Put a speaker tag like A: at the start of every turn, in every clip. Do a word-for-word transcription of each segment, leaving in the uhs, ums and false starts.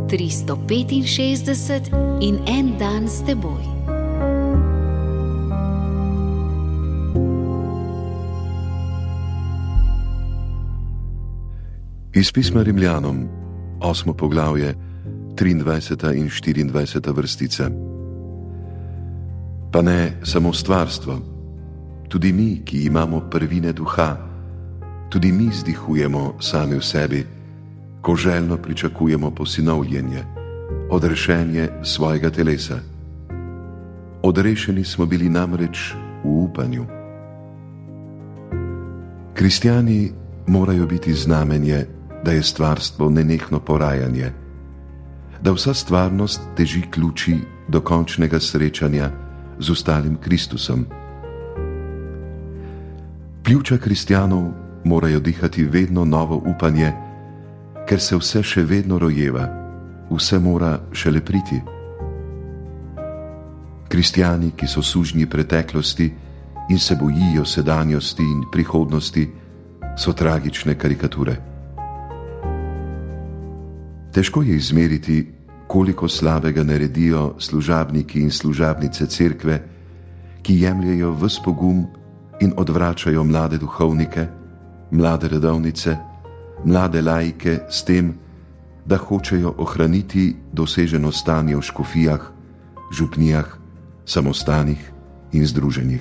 A: tristo petinšestdeset in en dan s teboj.
B: Iz pisma Rimljanom, osmo poglavje, triindvajseta in štiriindvajseta vrstica. Pa ne samo stvarstvo, tudi mi, ki imamo prvine duha, tudi mi zdihujemo sami v sebi, ko željno pričakujemo posinovljenje, odrešenje svojega telesa. Odrešeni smo bili namreč v upanju. Kristjani morajo biti znamenje, da je stvarstvo nenehno porajanje, da vsa stvarnost teži k luči do končnega srečanja z ostalim Kristusom. Pljuča kristjanov morajo dihati vedno novo upanje, ker se vse še vedno rojeva, vse mora šele priti. Kristjani, ki so sužnji preteklosti in se bojijo sedanjosti in prihodnosti, so tragične karikature. Težko je izmeriti, koliko slabega naredijo služabniki in služabnice cerkve, ki jemljejo ves pogum in odvračajo mlade duhovnike, mlade redovnice, mlade laike s tem, da hočejo ohraniti doseženo stanje v škofijah, župnijah, samostanih in združenjih.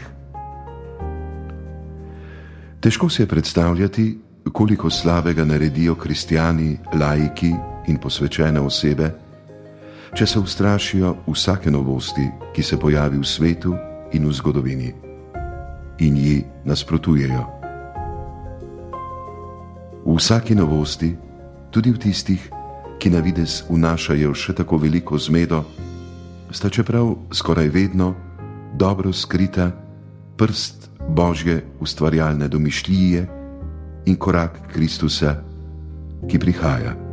B: Težko se je predstavljati, koliko slabega naredijo kristjani, laiki in posvečene osebe, če se ustrašijo vsake novosti, ki se pojavi v svetu in v zgodovini, in ji nasprotujejo. V vsaki novosti, tudi v tistih, ki na videz vnašajo še tako veliko zmedo, sta čeprav skoraj vedno dobro skrita prst Božje ustvarjalne domišljije in korak Kristusa, ki prihaja.